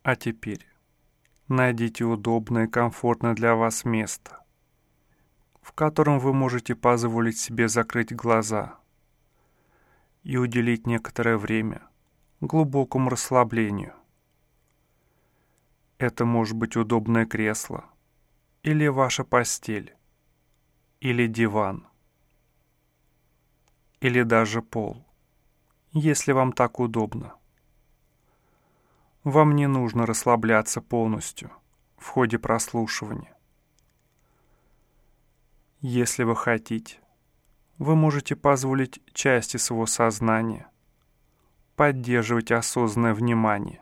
А теперь найдите удобное и комфортное для вас место, в котором вы можете позволить себе закрыть глаза и уделить некоторое время глубокому расслаблению. Это может быть удобное кресло, или ваша постель, или диван, или даже пол, если вам так удобно. Вам не нужно расслабляться полностью в ходе прослушивания. Если вы хотите, вы можете позволить части своего сознания поддерживать осознанное внимание,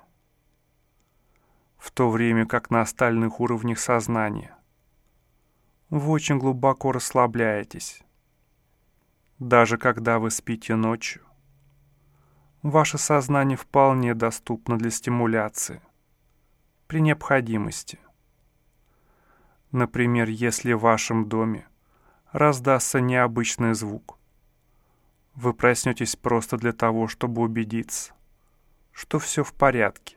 в то время как на остальных уровнях сознания вы очень глубоко расслабляетесь. Даже когда вы спите ночью, ваше сознание вполне доступно для стимуляции при необходимости. Например, если в вашем доме раздастся необычный звук, вы проснетесь просто для того, чтобы убедиться, что все в порядке.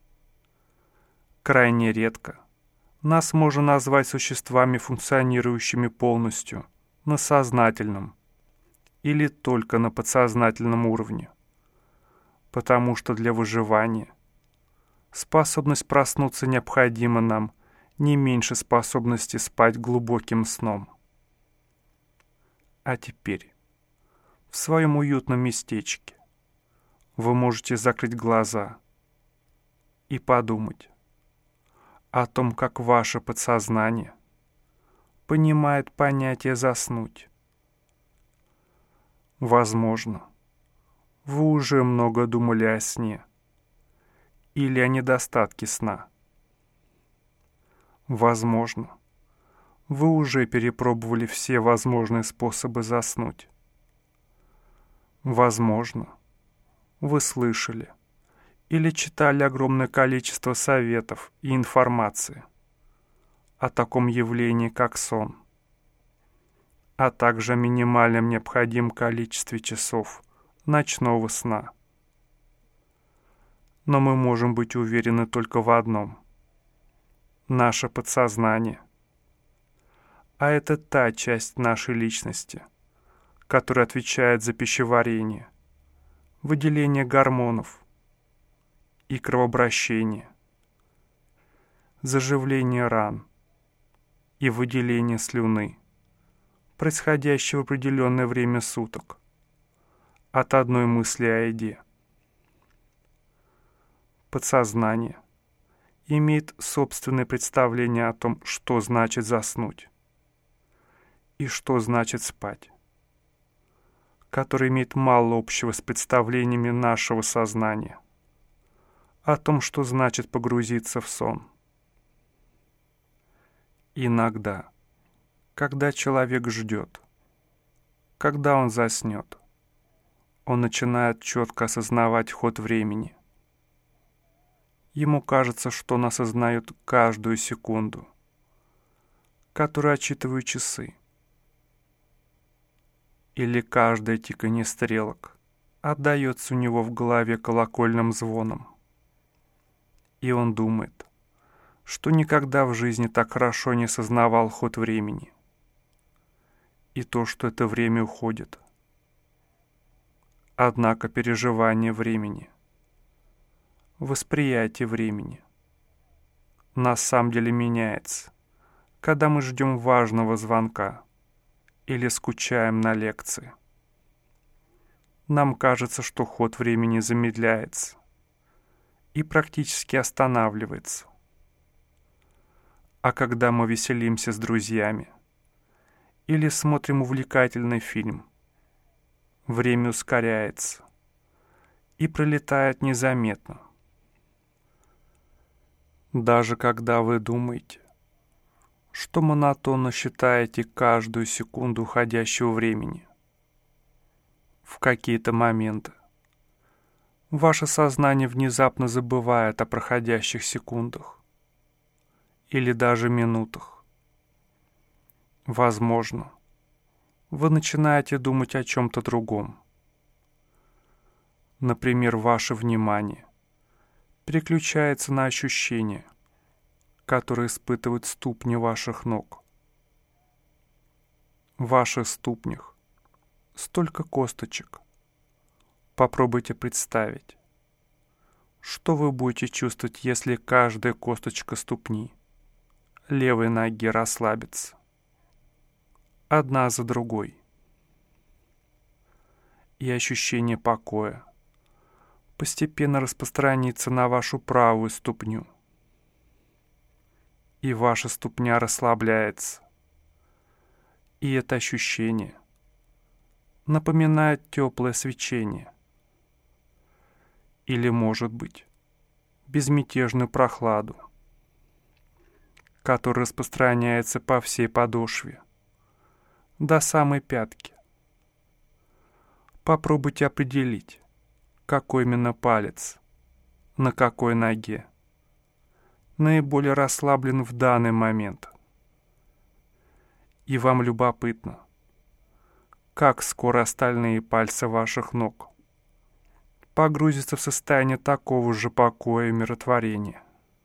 Крайне редко нас можно назвать существами, функционирующими полностью на сознательном или только на подсознательном уровне, потому что для выживания способность проснуться необходима нам не меньше способности спать глубоким сном. А теперь, в своем уютном местечке, вы можете закрыть глаза и подумать о том, как ваше подсознание понимает понятие «заснуть». Возможно, вы уже много думали о сне или о недостатке сна. Возможно, вы уже перепробовали все возможные способы заснуть. Возможно, вы слышали или читали огромное количество советов и информации о таком явлении, как сон, а также о минимальном необходимом количестве часов ночного сна. Но мы можем быть уверены только в одном: наше подсознание, а это та часть нашей личности, которая отвечает за пищеварение, выделение гормонов и кровообращение, заживление ран и выделение слюны, происходящее в определенное время суток, от одной мысли о еде. Подсознание имеет собственное представление о том, что значит заснуть и что значит спать, которое имеет мало общего с представлениями нашего сознания о том, что значит погрузиться в сон. Иногда, когда человек ждет, когда он заснет, он начинает четко осознавать ход времени. Ему кажется, что он осознает каждую секунду, которую отсчитывают часы, или каждое тиканье стрелок отдается у него в голове колокольным звоном. И он думает, что никогда в жизни так хорошо не осознавал ход времени и то, что это время уходит. Однако переживание времени, восприятие времени на самом деле меняется, когда мы ждем важного звонка или скучаем на лекции. Нам кажется, что ход времени замедляется и практически останавливается. А когда мы веселимся с друзьями или смотрим увлекательный фильм, время ускоряется и пролетает незаметно. Даже когда вы думаете, что монотонно считаете каждую секунду уходящего времени, в какие-то моменты ваше сознание внезапно забывает о проходящих секундах или даже минутах. Возможно, вы начинаете думать о чем-то другом. Например, ваше внимание переключается на ощущения, которые испытывают ступни ваших ног. В ваших ступнях столько косточек. Попробуйте представить, что вы будете чувствовать, если каждая косточка ступни левой ноги расслабится, одна за другой. И ощущение покоя постепенно распространится на вашу правую ступню. И ваша ступня расслабляется. И это ощущение напоминает теплое свечение. Или, может быть, безмятежную прохладу, которая распространяется по всей подошве, до самой пятки. Попробуйте определить, какой именно палец, на какой ноге, наиболее расслаблен в данный момент. И вам любопытно, как скоро остальные пальцы ваших ног погрузятся в состояние такого же покоя и умиротворения.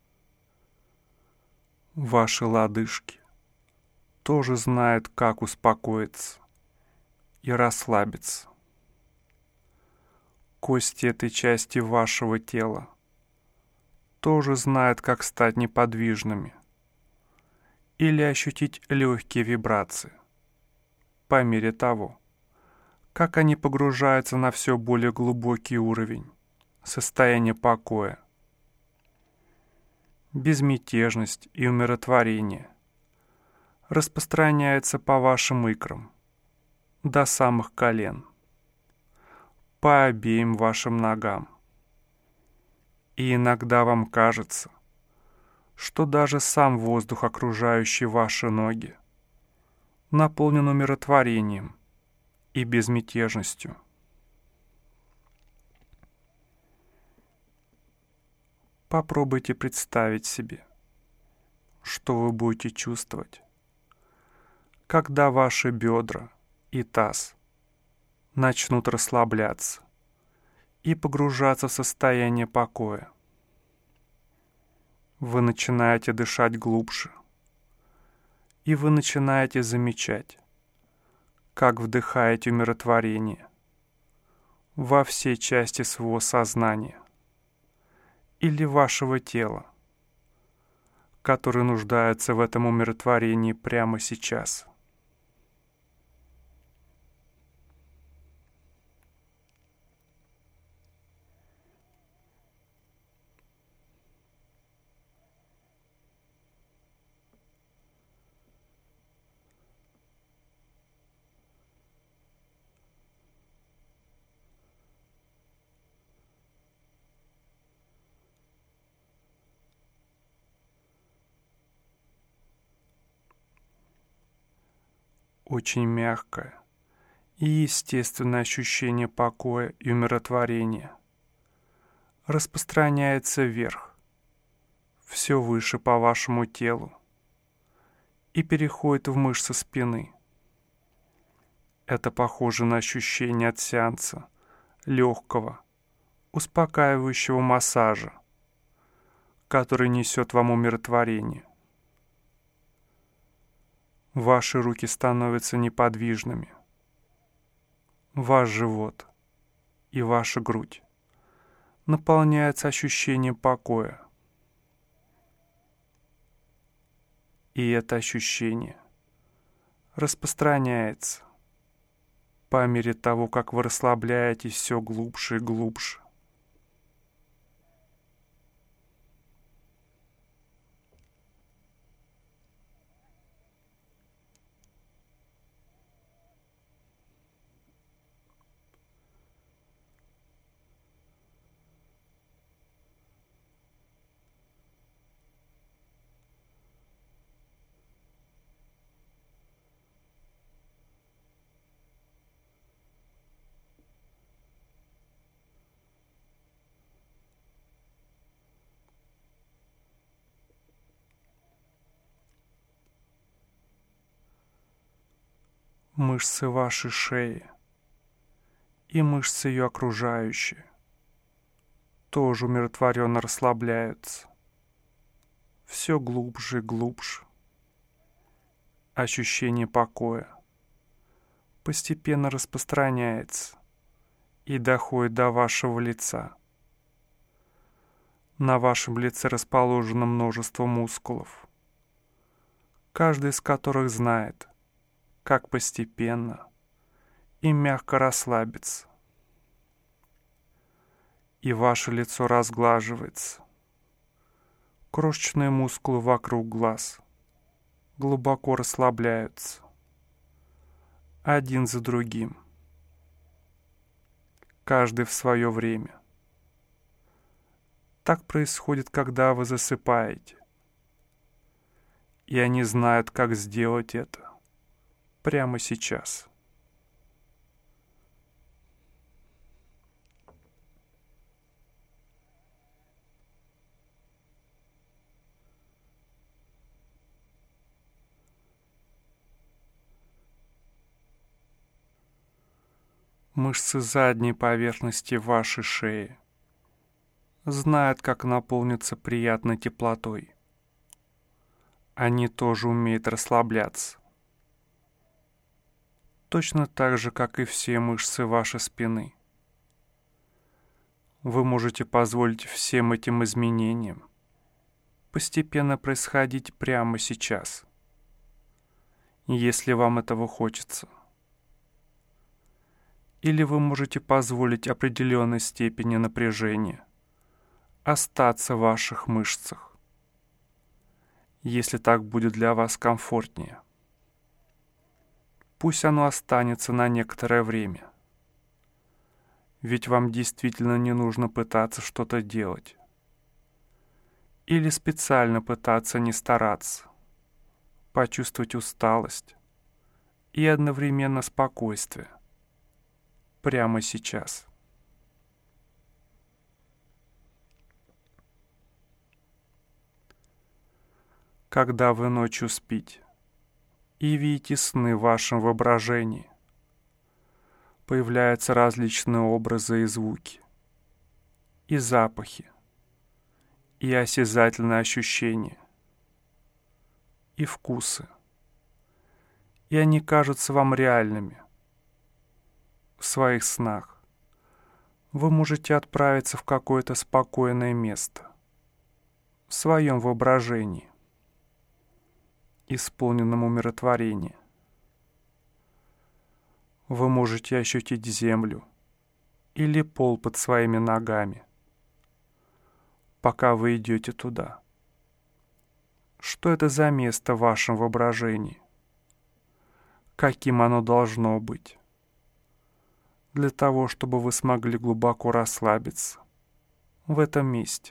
Ваши лодыжки тоже знают, как успокоиться и расслабиться. Кости этой части вашего тела тоже знают, как стать неподвижными или ощутить легкие вибрации по мере того, как они погружаются на все более глубокий уровень состояния покоя. Безмятежность и умиротворение распространяются по вашим икрам до самых колен, по обеим вашим ногам. И иногда вам кажется, что даже сам воздух, окружающий ваши ноги, наполнен умиротворением и безмятежностью. Попробуйте представить себе, что вы будете чувствовать, когда ваши бедра и таз начнут расслабляться и погружаться в состояние покоя. Вы начинаете дышать глубже, и вы начинаете замечать, как вдыхаете умиротворение во все части своего сознания или вашего тела, которые нуждаются в этом умиротворении прямо сейчас. Очень мягкое и естественное ощущение покоя и умиротворения распространяется вверх, все выше по вашему телу и переходит в мышцы спины. Это похоже на ощущение от сеанса легкого, успокаивающего массажа, который несет вам умиротворение. Ваши руки становятся неподвижными. Ваш живот и ваша грудь наполняются ощущением покоя. И это ощущение распространяется по мере того, как вы расслабляетесь все глубже и глубже. Мышцы вашей шеи и мышцы ее окружающие тоже умиротворенно расслабляются. Все глубже и глубже. Ощущение покоя постепенно распространяется и доходит до вашего лица. На вашем лице расположено множество мускулов, каждый из которых знает, как постепенно и мягко расслабиться. И ваше лицо разглаживается. Крошечные мускулы вокруг глаз глубоко расслабляются, один за другим, каждый в свое время. Так происходит, когда вы засыпаете. И они знают, как сделать это прямо сейчас. Мышцы задней поверхности вашей шеи знают, как наполниться приятной теплотой. Они тоже умеют расслабляться. Точно так же, как и все мышцы вашей спины. Вы можете позволить всем этим изменениям постепенно происходить прямо сейчас, если вам этого хочется. Или вы можете позволить определенной степени напряжения остаться в ваших мышцах, если так будет для вас комфортнее. Пусть оно останется на некоторое время, ведь вам действительно не нужно пытаться что-то делать или специально пытаться не стараться, почувствовать усталость и одновременно спокойствие прямо сейчас. Когда вы ночью спите и видите сны в вашем воображении, появляются различные образы и звуки, и запахи, и осязательные ощущения, и вкусы, и они кажутся вам реальными. В своих снах вы можете отправиться в какое-то спокойное место, в своем воображении, исполненном умиротворения. Вы можете ощутить землю или пол под своими ногами, пока вы идете туда. Что это за место в вашем воображении? Каким оно должно быть? Для того, чтобы вы смогли глубоко расслабиться в этом месте.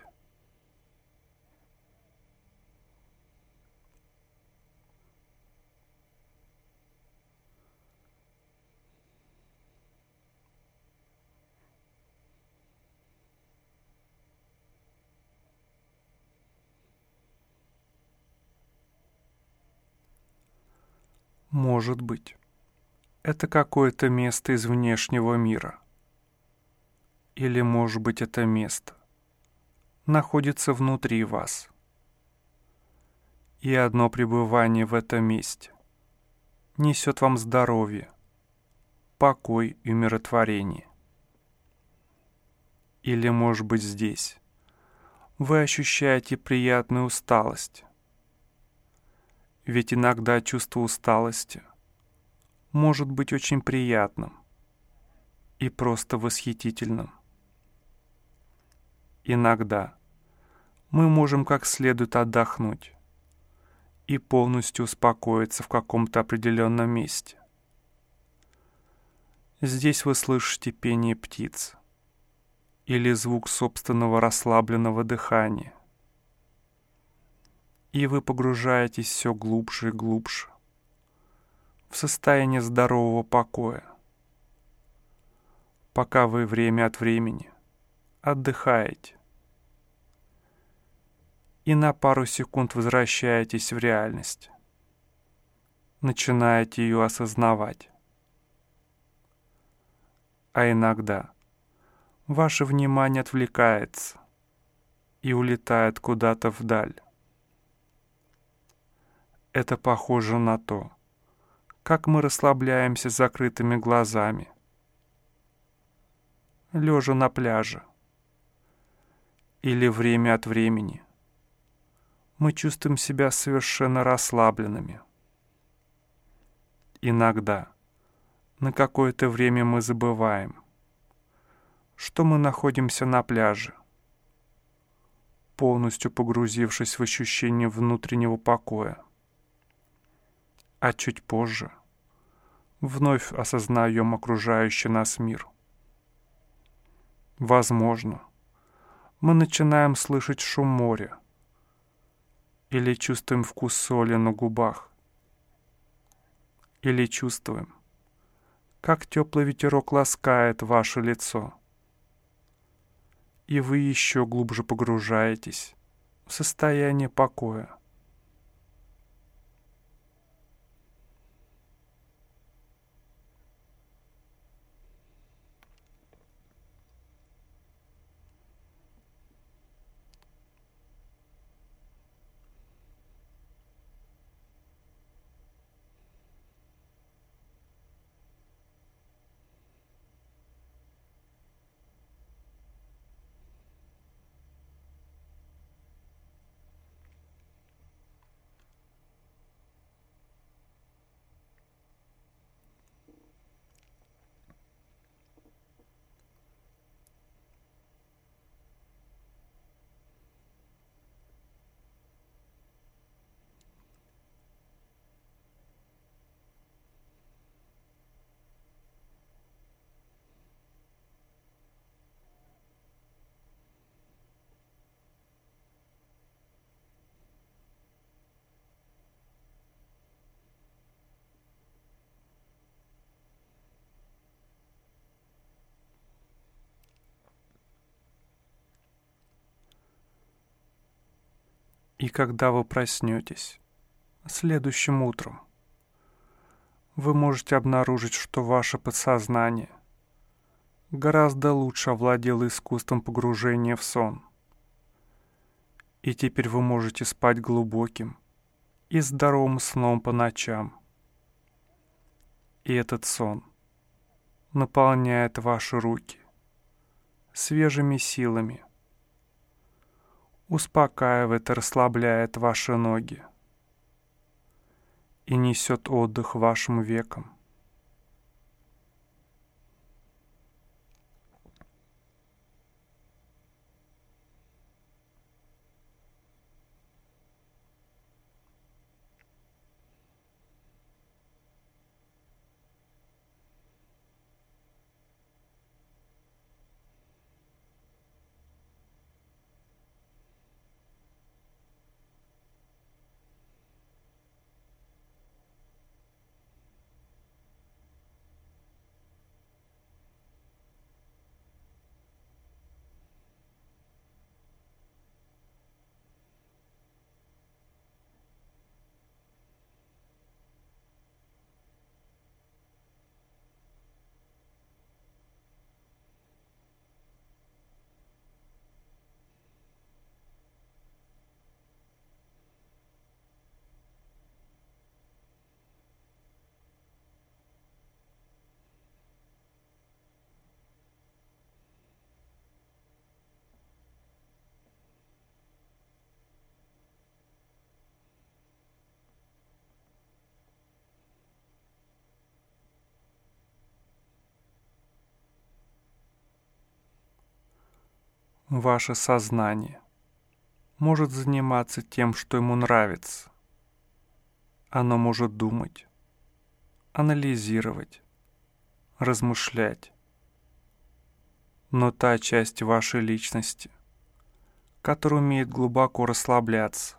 Может быть, это какое-то место из внешнего мира. Или, может быть, это место находится внутри вас. И одно пребывание в этом месте несет вам здоровье, покой и умиротворение. Или, может быть, здесь вы ощущаете приятную усталость. Ведь иногда чувство усталости может быть очень приятным и просто восхитительным. Иногда мы можем как следует отдохнуть и полностью успокоиться в каком-то определенном месте. Здесь вы слышите пение птиц или звук собственного расслабленного дыхания. И вы погружаетесь все глубже и глубже в состояние здорового покоя, пока вы время от времени отдыхаете и на пару секунд возвращаетесь в реальность, начинаете ее осознавать. А иногда ваше внимание отвлекается и улетает куда-то вдаль. Это похоже на то, как мы расслабляемся с закрытыми глазами, лежа на пляже, или время от времени мы чувствуем себя совершенно расслабленными. Иногда на какое-то время мы забываем, что мы находимся на пляже, полностью погрузившись в ощущение внутреннего покоя. А чуть позже вновь осознаем окружающий нас мир. Возможно, мы начинаем слышать шум моря или чувствуем вкус соли на губах, или чувствуем, как теплый ветерок ласкает ваше лицо, и вы еще глубже погружаетесь в состояние покоя. И когда вы проснетесь следующим утром, вы можете обнаружить, что ваше подсознание гораздо лучше овладело искусством погружения в сон. И теперь вы можете спать глубоким и здоровым сном по ночам. И этот сон наполняет ваши руки свежими силами, успокаивает и расслабляет ваши ноги и несет отдых вашим векам. Ваше сознание может заниматься тем, что ему нравится. Оно может думать, анализировать, размышлять. Но та часть вашей личности, которая умеет глубоко расслабляться,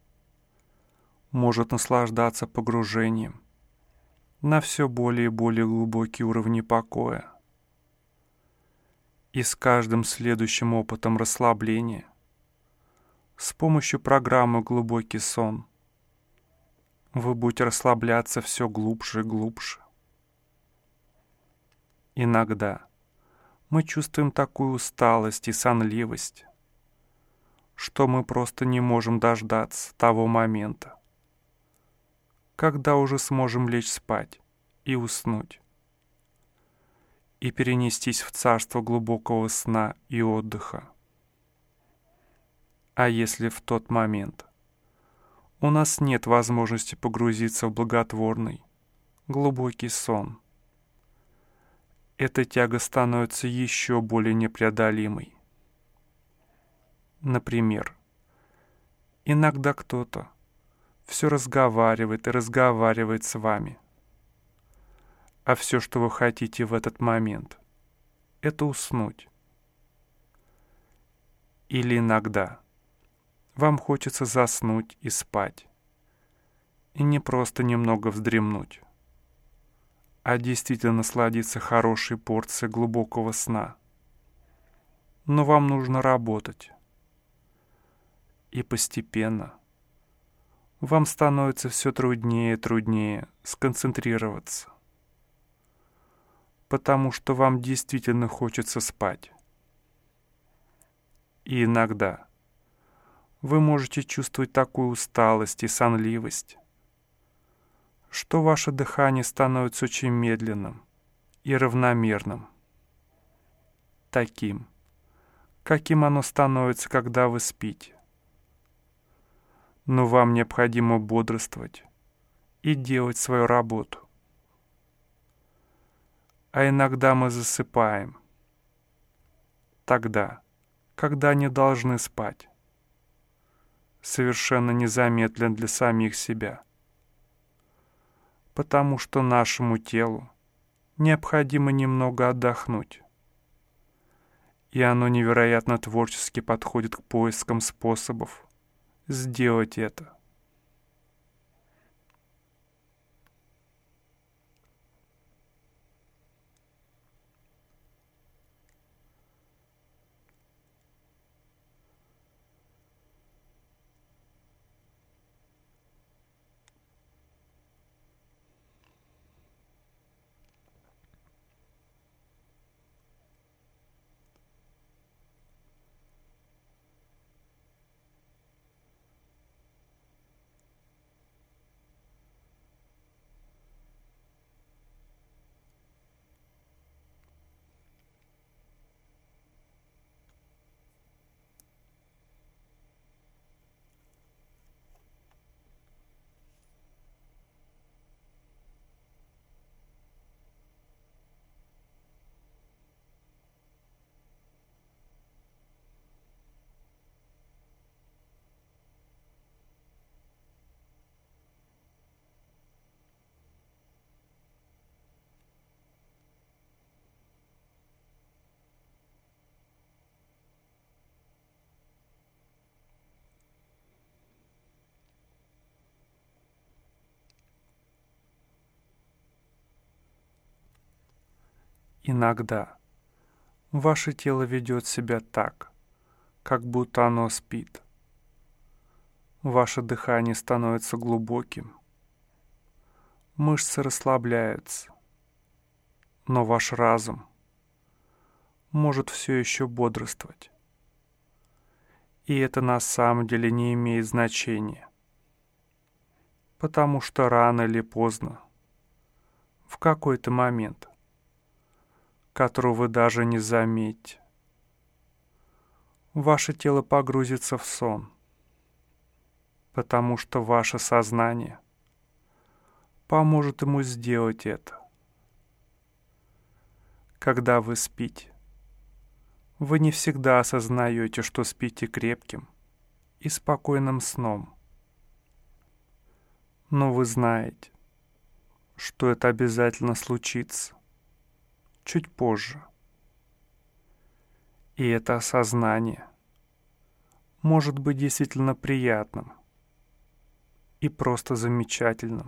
может наслаждаться погружением на все более и более глубокие уровни покоя. И с каждым следующим опытом расслабления, с помощью программы «Глубокий сон», вы будете расслабляться все глубже и глубже. Иногда Мы чувствуем такую усталость и сонливость, что мы просто не можем дождаться того момента, когда уже сможем лечь спать и уснуть, и перенестись в царство глубокого сна и отдыха. А если в тот момент у нас нет возможности погрузиться в благотворный, глубокий сон, эта тяга становится еще более непреодолимой. Например, иногда кто-то все разговаривает и разговаривает с вами, а все, что вы хотите в этот момент, это уснуть. Или иногда вам хочется заснуть и спать, и не просто немного вздремнуть, а действительно насладиться хорошей порцией глубокого сна. Но вам нужно работать. И постепенно вам становится все труднее и труднее сконцентрироваться, потому что вам действительно хочется спать. И иногда вы можете чувствовать такую усталость и сонливость, что ваше дыхание становится очень медленным и равномерным, таким, каким оно становится, когда вы спите. Но вам необходимо бодрствовать и делать свою работу. А иногда мы засыпаем, тогда, когда не должны спать, совершенно незаметно для самих себя, потому что нашему телу необходимо немного отдохнуть, и оно невероятно творчески подходит к поискам способов сделать это. Иногда ваше тело ведет себя так, как будто оно спит. Ваше дыхание становится глубоким, мышцы расслабляются, но ваш разум может все еще бодрствовать. И это на самом деле не имеет значения, потому что рано или поздно, в какой-то момент, которого вы даже не заметите, ваше тело погрузится в сон, потому что ваше сознание поможет ему сделать это. Когда вы спите, вы не всегда осознаете, что спите крепким и спокойным сном. Но вы знаете, что это обязательно случится чуть позже. И это осознание может быть действительно приятным и просто замечательным.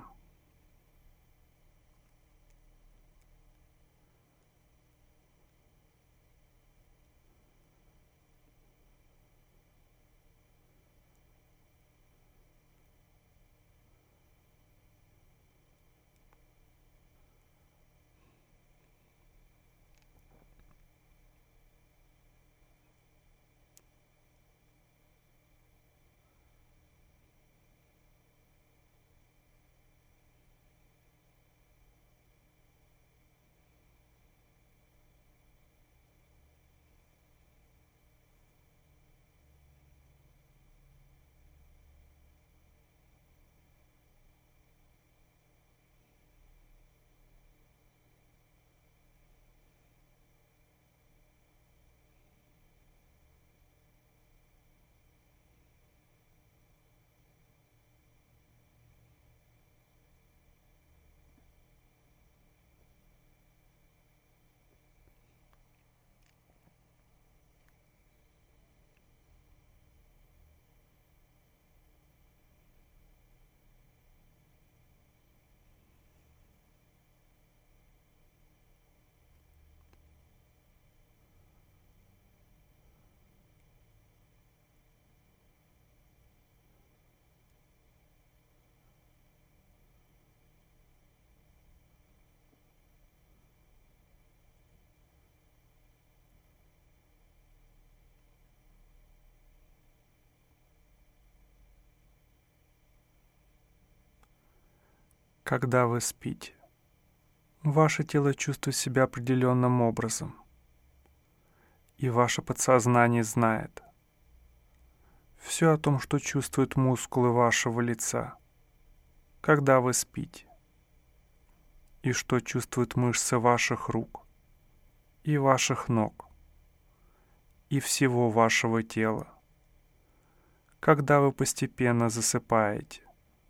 Когда вы спите, ваше тело чувствует себя определенным образом, и ваше подсознание знает все о том, что чувствуют мускулы вашего лица, когда вы спите, и что чувствуют мышцы ваших рук и ваших ног, и всего вашего тела, когда вы постепенно засыпаете.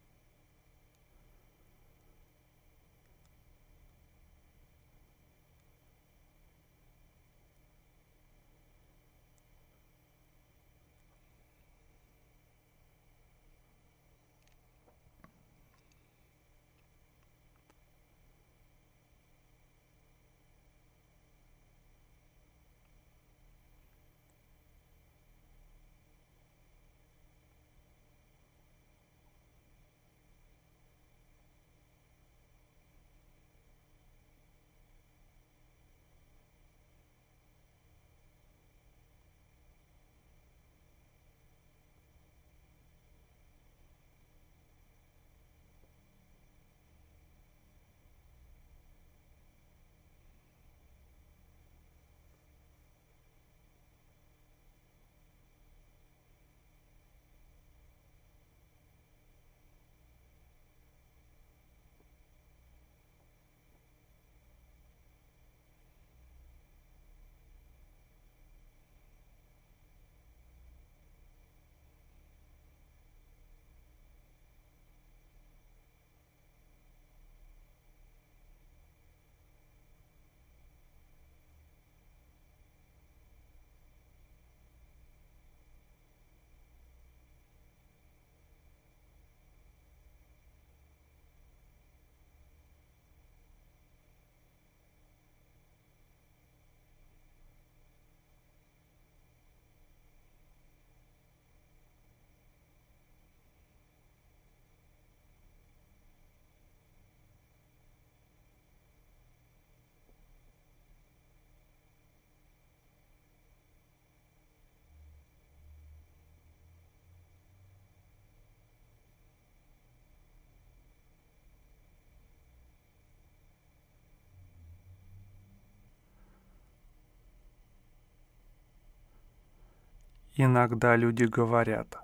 Иногда люди говорят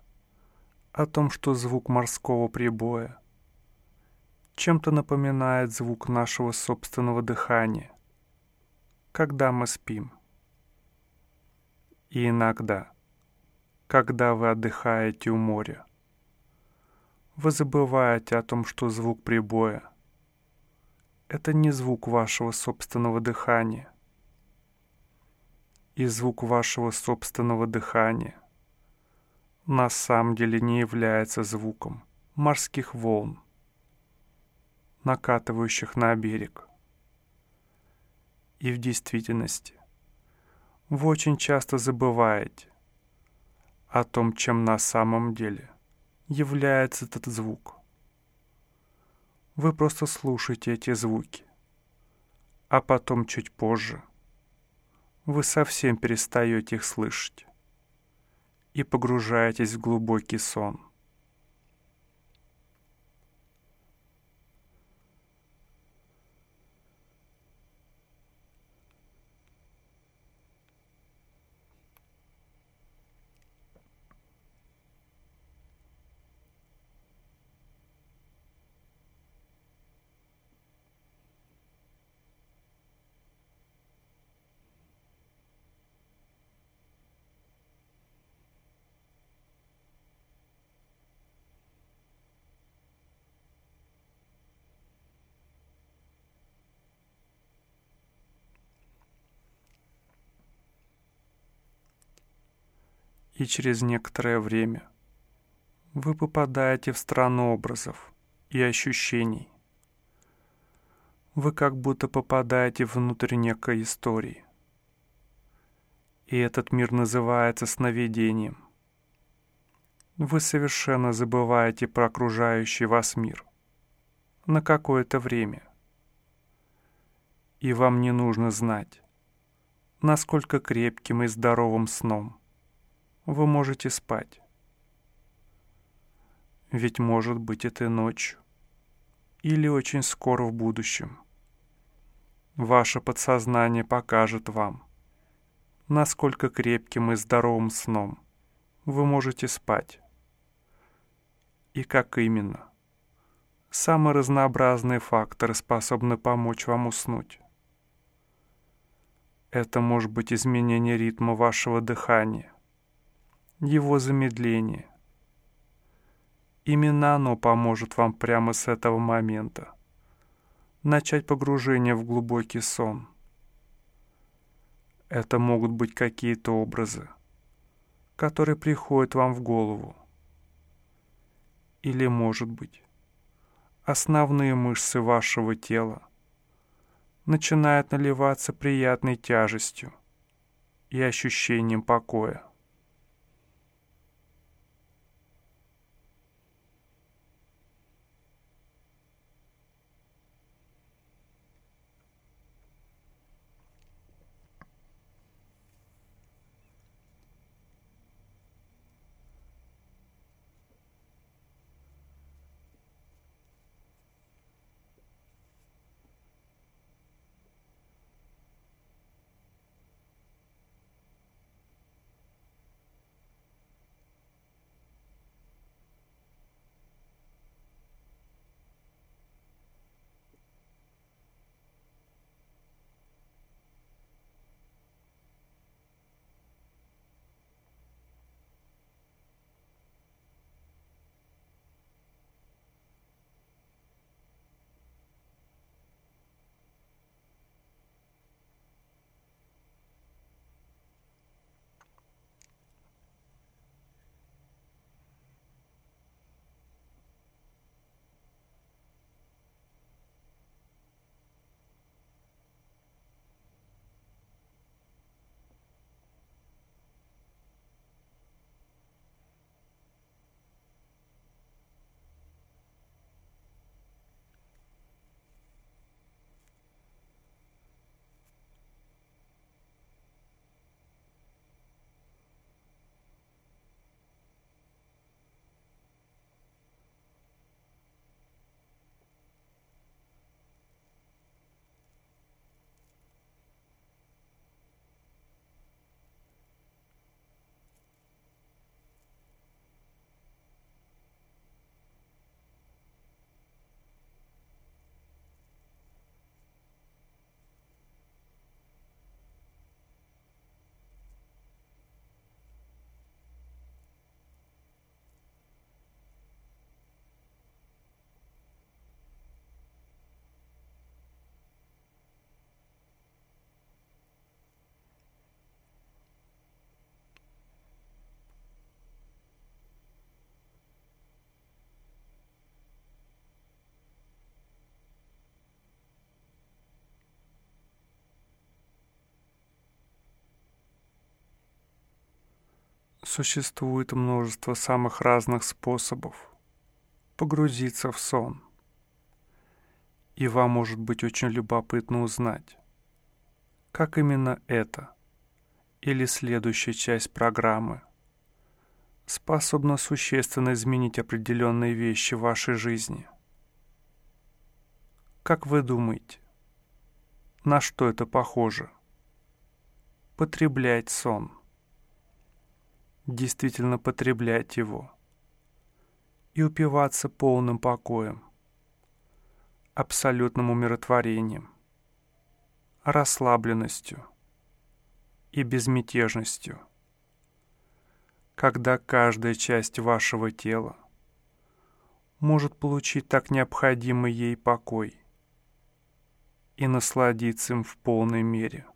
о том, что звук морского прибоя чем-то напоминает звук нашего собственного дыхания, когда мы спим. И иногда, когда вы отдыхаете у моря, вы забываете о том, что звук прибоя — это не звук вашего собственного дыхания. И звук вашего собственного дыхания на самом деле не является звуком морских волн, накатывающих на берег. И в действительности вы очень часто забываете о том, чем на самом деле является этот звук. Вы просто слушаете эти звуки, а потом чуть позже вы совсем перестаете их слышать и погружаетесь в глубокий сон. И через некоторое время вы попадаете в страну образов и ощущений. Вы как будто попадаете внутрь некой истории. И этот мир называется сновидением. Вы совершенно забываете про окружающий вас мир на какое-то время. И вам не нужно знать, насколько крепким и здоровым сном вы можете спать. Ведь может быть это ночью, или очень скоро в будущем. Ваше подсознание покажет вам, насколько крепким и здоровым сном вы можете спать. И как именно. Самые разнообразные факторы способны помочь вам уснуть. Это может быть изменение ритма вашего дыхания, его замедление. Именно оно поможет вам прямо с этого момента начать погружение в глубокий сон. Это могут быть какие-то образы, которые приходят вам в голову. Или, может быть, основные мышцы вашего тела начинают наливаться приятной тяжестью и ощущением покоя. Существует множество самых разных способов погрузиться в сон. И вам может быть очень любопытно узнать, как именно это или следующая часть программы способна существенно изменить определенные вещи в вашей жизни. Как вы думаете, на что это похоже? Потреблять сон. Действительно потреблять его и упиваться полным покоем, абсолютным умиротворением, расслабленностью и безмятежностью, когда каждая часть вашего тела может получить так необходимый ей покой и насладиться им в полной мере.